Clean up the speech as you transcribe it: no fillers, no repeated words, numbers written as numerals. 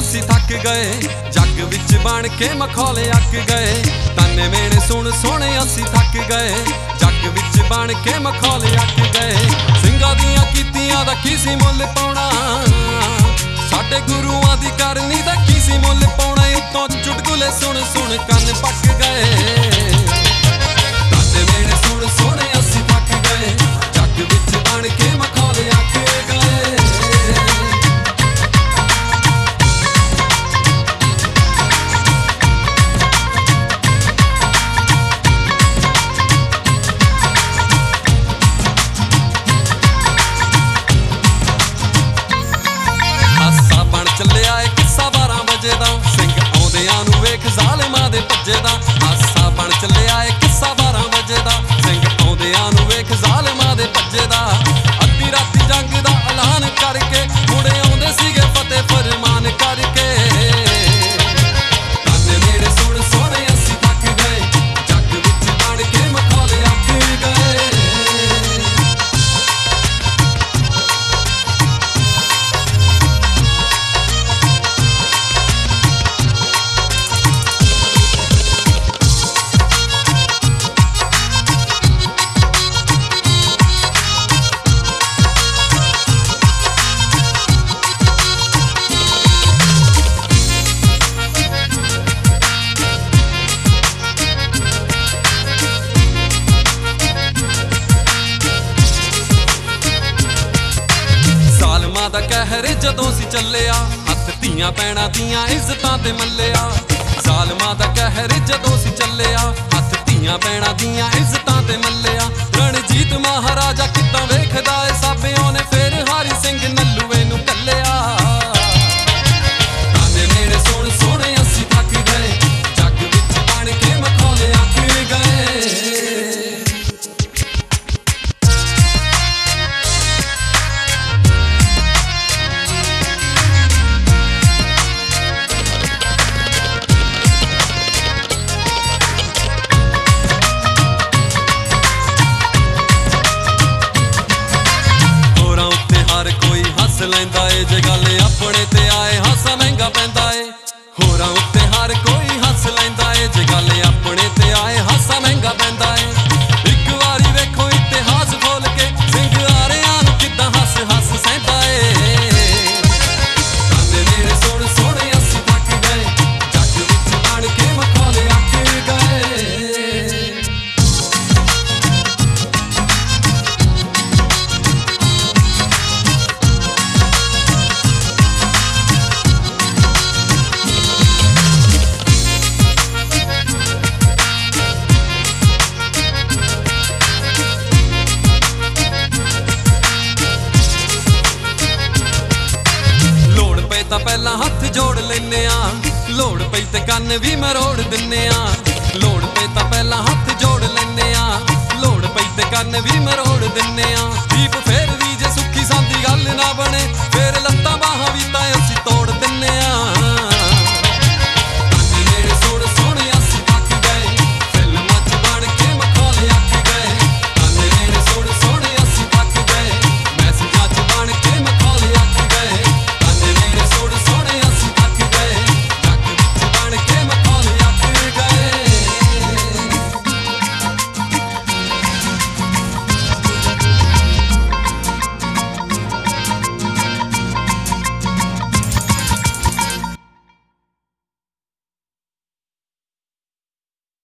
ਅਸੀਂ ਥੱਕ ਗਏ, ਜੱਗ ਵਿੱਚ ਬਣ ਕੇ ਮਖੌਲੇ ਅੱਕ ਗਏ। ਤਾਨੇ ਮੇਣੇ ਸੁਣ ਸੋਹਣੇ ਅਸੀਂ ਥੱਕ ਗਏ, ਜੱਗ ਵਿੱਚ ਬਣ ਕੇ ਮਖੌਲੇ ਅੱਕ ਗਏ। ਸਿੰਘਾਂ ਦੀਆਂ ਕੀਤੀਆਂ ਦਾ ਕੀ ਸੀ ਮੁੱਲ ਪਾਉਣਾ, ਸਾਡੇ ਗੁਰੂਆਂ ਦੀ ਕਰਨੀ ਦਾ ਕੀ ਸੀ ਮੁੱਲ ਪਾਉਣਾ। ਉੱਤੋਂ ਚੁਟਕੁਲੇ ਸੁਣ ਸੁਣ ਕੰਨ ਪੱਕ ਗਏ। ਤਾਨੇ ਮੇਣੇ ਸੁਣ ਸੋਹਣੇ ਅਸੀਂ ਥੱਕ ਗਏ, ਜੱਗ ਵਿੱਚ ਬਣ ਕੇ ਮਖੌਲੇ ਅੱਕ ਗਏ। ਚੱਲਿਆ ਏ ਕਿੱਸਾ 12 ਵਜੇ ਦਾ, ਸਿੰਘ ਆਉਂਦਿਆਂ ਨੂੰ ਵੇਖ ਜ਼ਾਲਿਮਾਂ ਦੇ ਭੱਜੇ ਦਾ। ਹਾਸਾ ਬਣ ਚੱਲਿਆ ਏ ਕਿੱਸਾ 12 ਵਜੇ ਦਾ, ਸਿੰਘ ਆਉਂਦਿਆਂ ਨੂੰ ਵੇਖ ਜ਼ਾਲਿਮਾਂ ਦੇ ਭੱਜੇ ਦਾ। ਅੱਧੀ ਰਾਤੀ ਜੰਗ ਦਾ ਐਲਾਨ ਕਰਕੇ ਮੁੜੇ ਆਉਂਦੇ ਸੀਗੇ ਫਤਿਹ ਫਰਮਾਨ ਕਰਕੇ। ਤਾਨੇ ਮੇੜੇ ਸੁਣ ਸੋਹਣੇ ਅਸੀਂ ਥੱਕ ਗਏ, ਜੱਗ ਵਿੱਚ ਬਣ ਕੇ ਮਖੌਲੇ ਅੱਕ ਗਏ। ਦਾ ਕਹਿਰ ਜਦੋਂ ਸੀ ਚੱਲਿਆ, ਹੱਥ ਧੀਆਂ ਭੈਣਾਂ ਦੀਆਂ ਇੱਜ਼ਤਾਂ ਤੇ ਮੱਲਿਆ। ਜ਼ਾਲਮਾਂ ਦਾ ਕਹਿਰ ਜਦੋਂ ਸੀ ਚੱਲਿਆ, ਹੱਥ ਧੀਆਂ ਭੈਣਾਂ ਦੀਆਂ ਇੱਜ਼ਤਾਂ ਤੇ ਮੱਲਿਆ। ਰਣਜੀਤ ਮਹਾਰਾਜਾ ਕਿੱਦਾਂ ਵੇਖਦਾ ਏ, ਸਾਬਿਆਂ ਨੇ ਫੇਰ ਹਾਰੀ ਸਿੰਘ ਨੱਲੂਏ ਨੂੰ ਕੱਲਿਆ। ਤਾਨੇ ਮੇੜੇ ਸੁਣ ਸੋਹਣੇ ਅਸੀਂ ਥੱਕ ਗਏ, ਜੱਗ ਵਿੱਚ ਬਣ ਕੇ ਮਖੌਲੇ ਅੱਕ ਗਏ। ਲੈਂਦਾ ਏ ਜੇ ਗੱਲ ਆਪਣੇ ਤੇ ਆਏ, ਹਾਸਾ ਮਹਿੰਗਾ ਪੈਂਦਾ ਏ। ਹੋਰਾਂ ਉੱਤੇ ਹਰ ਕੋਈ ਹੱਸ ਲੈਂਦਾ ਏ, ਜੇ ਗੱਲ ਆਪਣੇ ਤੇ ਆਏ, ਹਾਸਾ ਮਹਿੰਗਾ ਪੈਂਦਾ ਏ। ਇੱਕ ਵਾਰੀ ਵੇਖੋ ਇਤਿਹਾਸ ਖੋਲ ਕੇ, ਸਿੰਘ ਆਰਿਆਂ ਨੂੰ ਕਿੱਦਾਂ ਹੱਸ ਹੱਸ ਸਹਿੰਦਾ ਏ। ਤਾਨੇ ਮੇੜੇ ਸੁਣ ਸੋਹਣੇ ਅਸੀਂ ਥੱਕ ਗਏ, ਜੱਗ ਵਿੱਚ ਬਣ ਕੇ ਮਖੌਲੇ ਅੱਕ ਗਏ। ਤਾਂ ਪਹਿਲਾਂ ਹੱਥ ਜੋੜ ਲੈਨੇ ਆ, ਲੋੜ ਪਈ ਤੇ ਕੰਨ ਵੀ ਮਰੋੜ ਦਿੰਨੇ ਆ। ਲੋੜ ਪਈ ਤਾਂ ਪਹਿਲਾਂ ਹੱਥ ਜੋੜ ਲੈਨੇ ਆ, ਲੋੜ ਪਈ ਤੇ ਕੰਨ ਵੀ ਮਰੋੜ ਦਿੰਨੇ ਆ। ਦੀਪ ਫੇਰ ਵੀ ਜੇ ਸੁੱਖੀ ਸਾਂਦੀ ਗੱਲ ਨਾ ਬਣੇ, ਫੇਰ ਲੱਤਾਂ ਬਾਹਾਂ ਵੀ ਤਾਂ ਅਸੀਂ ਤੋੜ ਦਿੰਨੇ ਆ।